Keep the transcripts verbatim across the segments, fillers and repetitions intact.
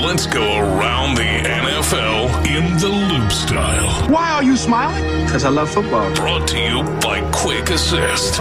Let's go around the N F L in the Loop style. Why are you smiling? Because I love football. Brought to you by Quick Assist.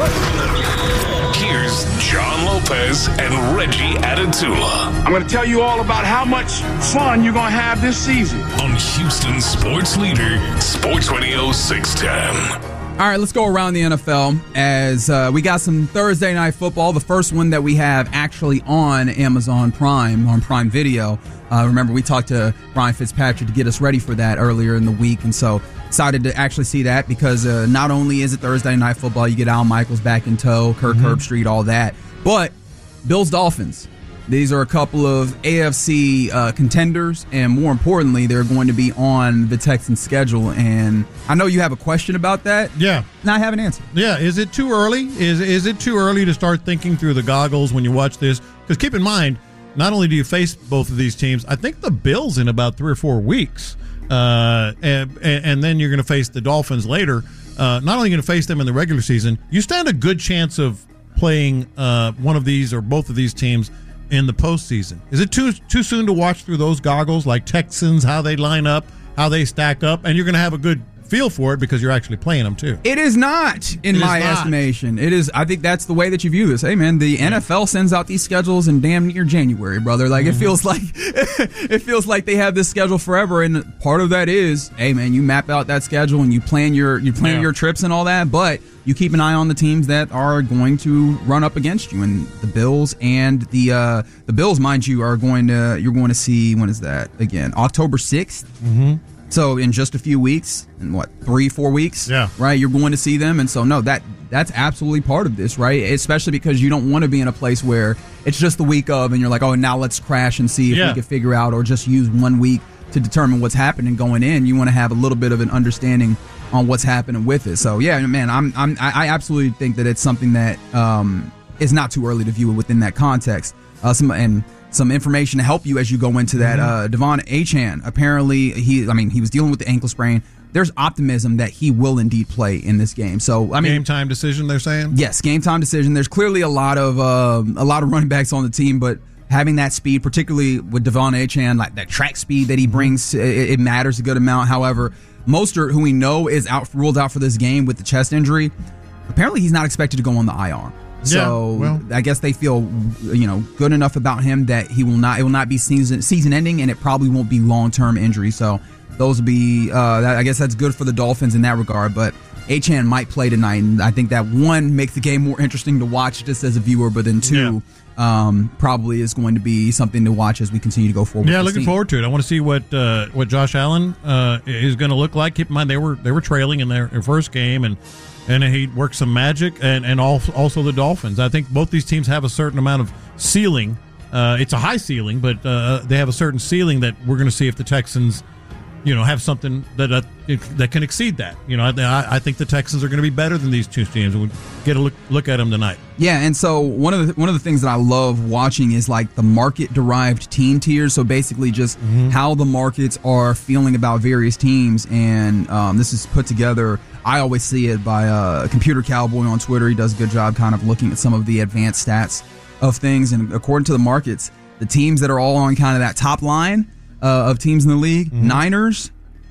Here's John Lopez and Reggie Atatula. I'm going to tell you all about how much fun you're going to have this season. On Houston Sports Leader, Sports Radio six ten. All right, let's go around the N F L as uh, we got some Thursday Night Football, the first one that we have actually on Amazon Prime, on Prime Video. Uh, remember, we talked to Brian Fitzpatrick to get us ready for that earlier in the week, and so excited to actually see that because uh, not only is it Thursday Night Football, you get Al Michaels back in tow, Kirk mm-hmm. Herbstreit, all that, but Bills-Dolphins. These are a couple of A F C uh, contenders, and more importantly, they're going to be on the Texans' schedule. And I know you have a question about that. Yeah. And I have an answer. Yeah. Is it too early? Is is it too early to start thinking through the goggles when you watch this? Because keep in mind, not only do you face both of these teams, I think the Bills in about three or four weeks, uh, and, and then you're going to face the Dolphins later. Uh, not only going to face them in the regular season, you stand a good chance of playing uh, one of these or both of these teams in the postseason. Is it too too soon to watch through those goggles, like Texans, how they line up, how they stack up, and you're going to have a good feel for it because you're actually playing them too? It is not, in it my not. estimation. It is. I think that's the way that you view this. Hey, man, the N F L sends out these schedules in damn near January, brother. Like mm-hmm. it feels like it feels like they have this schedule forever, and part of that is, hey, man, you map out that schedule and you plan your you plan yeah. your trips and all that, but you keep an eye on the teams that are going to run up against you, and the Bills and the uh, the Bills, mind you, are going to you're going to see, when is that again? October sixth. Mm-hmm. So in just a few weeks, in what, three, four weeks, yeah, right? You're going to see them, and so no, that that's absolutely part of this, right? Especially because you don't want to be in a place where it's just the week of, and you're like, oh, now let's crash and see if yeah. we can figure out, or just use one week to determine what's happening going in. You want to have a little bit of an understanding on what's happening with it. So yeah, man, I'm I'm I absolutely think that it's something that um, is not too early to view it within that context. Uh, some and. Some information to help you as you go into that. Uh, Devon Achane, apparently, he I mean, he was dealing with the ankle sprain. There's optimism that he will indeed play in this game. So I mean, game time decision, they're saying. Yes, game time decision. There's clearly a lot of uh, a lot of running backs on the team, but having that speed, particularly with Devon Achane, like that track speed that he brings, it, it matters a good amount. However, Mostert, who we know is out ruled out for this game with the chest injury, apparently he's not expected to go on the I R. So yeah, well, I guess they feel, you know, good enough about him that he will not. It will not be season season ending, and it probably won't be long term injury. So those will be. Uh, that, I guess that's good for the Dolphins in that regard. But Achane might play tonight, and I think that one makes the game more interesting to watch just as a viewer. But then two, yeah. um, probably is going to be something to watch as we continue to go forward. Yeah, with looking team. forward to it. I want to see what uh, what Josh Allen uh, is going to look like. Keep in mind they were they were trailing in their, their first game, and. And he worked some magic, and, and also the Dolphins. I think both these teams have a certain amount of ceiling. Uh, it's a high ceiling, but uh, they have a certain ceiling that we're going to see if the Texans, you know, have something that uh, that can exceed that. You know, I, I think the Texans are going to be better than these two teams. We'll get a look, look at them tonight. Yeah, and so one of the one of the things that I love watching is like the market-derived team tiers. So basically, just mm-hmm. how the markets are feeling about various teams, and um, this is put together. I always see it by uh, Computer Cowboy on Twitter. He does a good job kind of looking at some of the advanced stats of things. And according to the markets, the teams that are all on kind of that top line uh, of teams in the league, mm-hmm. Niners,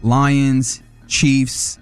Lions, Chiefs,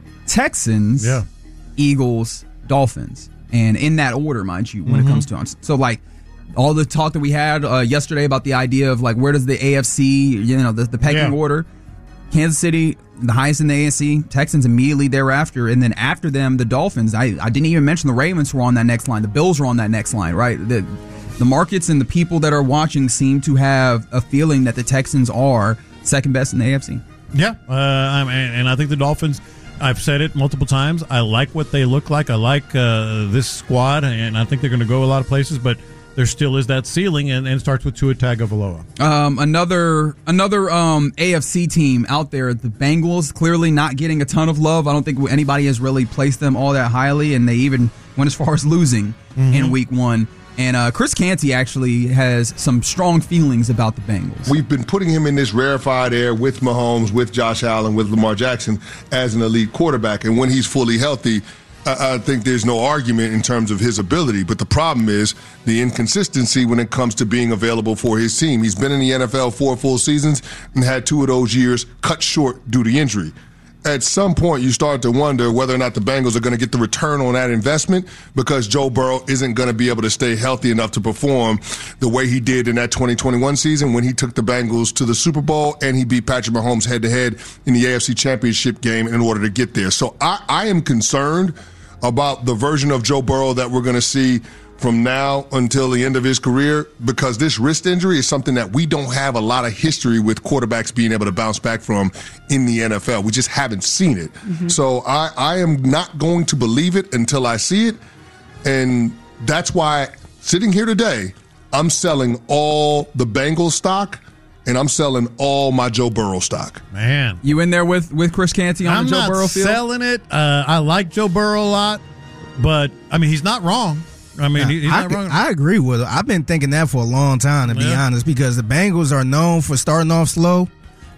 Texans, yeah. Eagles, Dolphins. And in that order, mind you, when mm-hmm. it comes to them. So, like, all the talk that we had uh, yesterday about the idea of, like, where does the A F C, you know, the, the pecking yeah. order, Kansas City, the highest in the A F C, Texans immediately thereafter, and then after them, the Dolphins. I, I didn't even mention the Ravens were on that next line. The Bills were on that next line, right? The the markets and the people that are watching seem to have a feeling that the Texans are second best in the A F C. Yeah, uh, and, and I think the Dolphins, I've said it multiple times, I like what they look like. I like uh, this squad, and I think they're going to go a lot of places, but there still is that ceiling, and, and it starts with Tua Tagovailoa. Um, another another um, A F C team out there, the Bengals, clearly not getting a ton of love. I don't think anybody has really placed them all that highly, and they even went as far as losing mm-hmm. in week one. And uh, Chris Canty actually has some strong feelings about the Bengals. We've been putting him in this rarefied air with Mahomes, with Josh Allen, with Lamar Jackson as an elite quarterback. And when he's fully healthy, I, I think there's no argument in terms of his ability, but the problem is the inconsistency when it comes to being available for his team. He's been in the N F L four full seasons and had two of those years cut short due to injury. At some point, you start to wonder whether or not the Bengals are going to get the return on that investment because Joe Burrow isn't going to be able to stay healthy enough to perform the way he did in that twenty twenty-one season when he took the Bengals to the Super Bowl and he beat Patrick Mahomes head-to-head in the A F C Championship game in order to get there. So I, I am concerned about the version of Joe Burrow that we're going to see from now until the end of his career, because this wrist injury is something that we don't have a lot of history with quarterbacks being able to bounce back from in the N F L. We just haven't seen it. Mm-hmm. So I, I am not going to believe it until I see it. And that's why sitting here today, I'm selling all the Bengals stock and I'm selling all my Joe Burrow stock. Man. You in there with, with Chris Canty on I'm the Joe not Burrow field? selling it. Uh, I like Joe Burrow a lot, but, I mean, he's not wrong. I mean, he's I, not wrong. I agree with it. I've been thinking that for a long time, to be Yeah. honest, because the Bengals are known for starting off slow.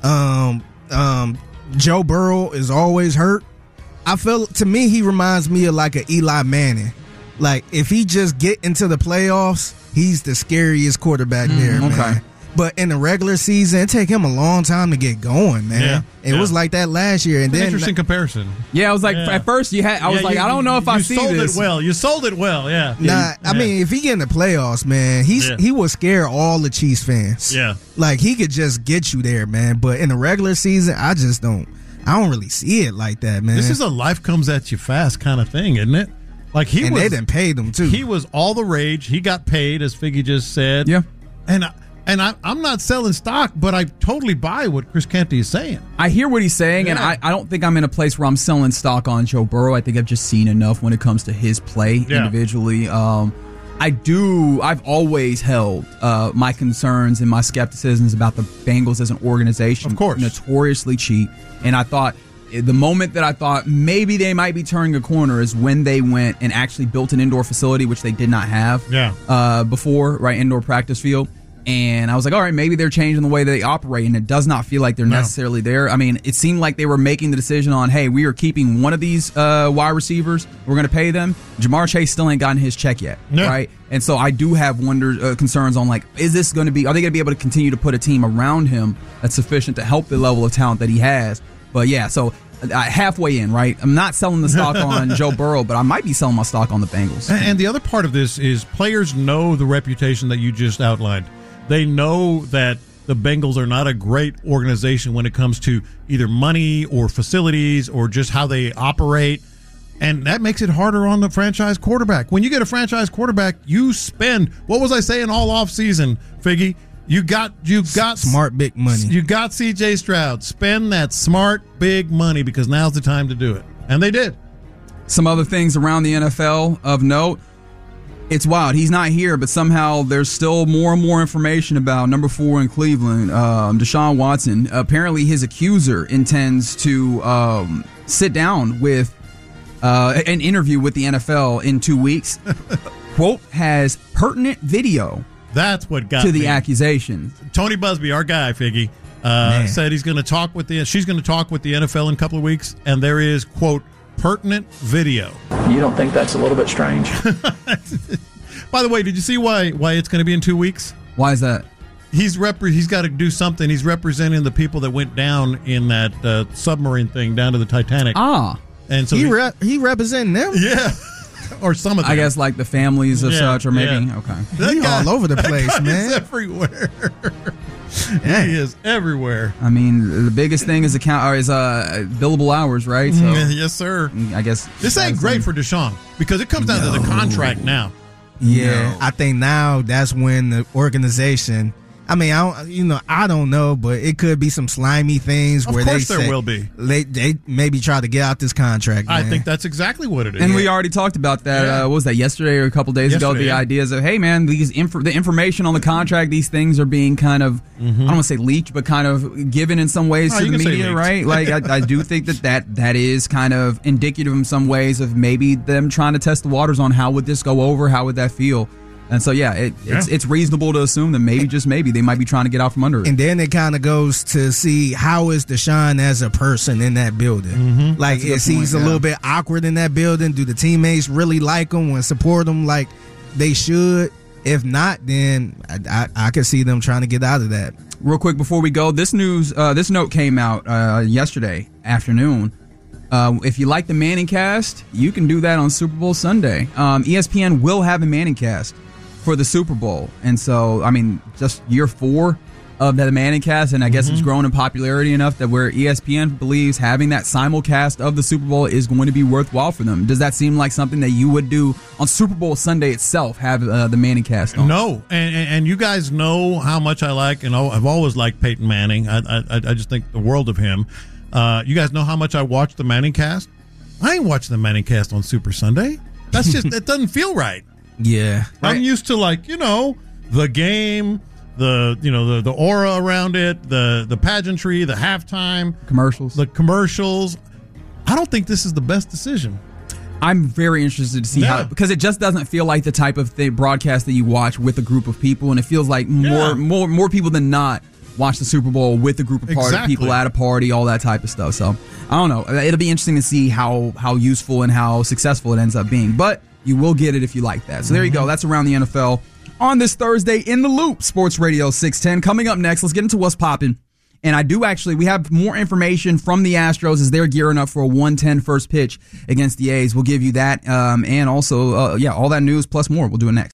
Um, um, Joe Burrow is always hurt. I feel, to me, he reminds me of like an Eli Manning. Like, if he just get into the playoffs, he's the scariest quarterback mm, there, man. Okay. But in the regular season, it take him a long time to get going, man. Yeah, it yeah. was like that last year, and It's an then interesting comparison. Yeah, I was like, Yeah. at first you had, I was Yeah, like, you- I don't know if you I see sold this. it well. You sold it well, yeah. Nah, Yeah. I mean, if he get in the playoffs, man, he's Yeah. he will scare all the Chiefs fans. Yeah. Like, he could just get you there, man. But in the regular season, I just don't. I don't really see it like that, man. This is a life comes at you fast kind of thing, isn't it? Like he and was, they didn't pay them too. He was all the rage. He got paid, as Figgy just said. Yeah. And I, and I, I'm not selling stock, but I totally buy what Chris Canty is saying. I hear what he's saying, and Yeah. I, I don't think I'm in a place where I'm selling stock on Joe Burrow. I think I've just seen enough when it comes to his play Yeah. individually. Um, I do. I've always held uh, my concerns and my skepticisms about the Bengals as an organization. Of course. Notoriously cheap. And I thought the moment that I thought maybe they might be turning a corner is when they went and actually built an indoor facility, which they did not have Yeah. uh, before, right? Indoor practice field. And I was like, all right, maybe they're changing the way they operate, and it does not feel like they're No. necessarily there. I mean, it seemed like they were making the decision on, hey, we are keeping one of these uh, wide receivers. We're going to pay them. Jamar Chase still ain't gotten his check yet, Yeah. right? And so I do have wonders, uh, concerns on, like, is this going to be, are they going to be able to continue to put a team around him that's sufficient to help the level of talent that he has? But yeah, so uh, halfway in, right? I'm not selling the stock on Joe Burrow, but I might be selling my stock on the Bengals. And, and the other part of this is players know the reputation that you just outlined. They know that the Bengals are not a great organization when it comes to either money or facilities or just how they operate. And that makes it harder on the franchise quarterback. When you get a franchise quarterback, you spend, what was I saying all offseason, Figgy? You got you got smart big money. You got C J Stroud. Spend that smart big money because now's the time to do it. And they did. Some other things around the N F L of note. It's wild. He's not here, but somehow there's still more and more information about number four in Cleveland, um, Deshaun Watson. Apparently, his accuser intends to um, sit down with uh, an interview with the N F L in two weeks. Quote, has pertinent video That's what got to the me. accusation. Tony Busby, our guy, Figgy, uh, said he's going to talk with the. She's going to talk with the N F L in a couple of weeks, and there is, quote, pertinent video. You don't think that's a little bit strange? By the way, did you see why why it's going to be in two weeks? Why is that? He's rep- He's got to do something. He's representing the people that went down in that uh, submarine thing down to the Titanic. Ah, and so he he, rep, he representing them. yeah, or some of them. I guess like the families of Yeah, such, or maybe yeah. okay. That He all over the that place, guy man. Is everywhere. He is everywhere. I mean, the biggest thing is account or is uh billable hours, right? So Yes, sir. I guess This ain't great for Deshaun because it comes down to the contract now. Yeah, I think now that's when the organization. I mean, I don't, you know, I don't know, but it could be some slimy things Of where course they there say- will be. They, they maybe try to get out this contract. I man. think that's exactly what it is. And we already talked about that. Yeah. Uh, what was that yesterday or a couple days ago? Yesterday, The yeah. ideas of, hey man, these inf- the information on the contract, these things are being kind of, I don't want to say leaked, but kind of given in some ways Oh, to you the can say media, leaked. right? Like I, I do think that, that that is kind of indicative in some ways of maybe them trying to test the waters on how would this go over, how would that feel. And so, yeah, it, it's Yeah. it's reasonable to assume that maybe, just maybe, they might be trying to get out from under it. And then it kind of goes to see how is Deshaun as a person in that building. Mm-hmm. Like, That's a good is he's point, a yeah. little bit awkward in that building? Do the teammates really like him and support him like they should? If not, then I, I, I could see them trying to get out of that. Real quick before we go, this news, uh, this note came out uh, yesterday afternoon. Uh, if you like the Manning cast, you can do that on Super Bowl Sunday. Um, E S P N will have a Manning cast for the Super Bowl. And so, I mean, just year four of the Manning cast, and I guess Mm-hmm. it's grown in popularity enough that where E S P N believes having that simulcast of the Super Bowl is going to be worthwhile for them. Does that seem like something that you would do on Super Bowl Sunday itself, have uh, the Manning cast on? No, and, and and you guys know how much I like, and I've always liked Peyton Manning. I I, I just think the world of him. Uh, you guys know how much I watch the Manning cast. I ain't watching the Manning cast on Super Sunday. That's just it doesn't feel right. Yeah. I'm used to, like, you know, the game, the you know the the aura around it, the the pageantry, the halftime Commercials. the commercials. I don't think this is the best decision. I'm very interested to see Yeah. how, because it just doesn't feel like the type of thing, broadcast that you watch with a group of people, and it feels like more Yeah. more more people than not watch the Super Bowl with a group of party Exactly. people at a party, all that type of stuff. So I don't know. It'll be interesting to see how how useful and how successful it ends up being. But you will get it if you like that. So there you go. That's around the N F L on this Thursday in the Loop, Sports Radio six ten. Coming up next, let's get into what's popping. And I do actually, we have more information from the Astros as they're gearing up for a one ten first pitch against the A's. We'll give you that. Um, and also, uh, yeah, all that news plus more. We'll do it next.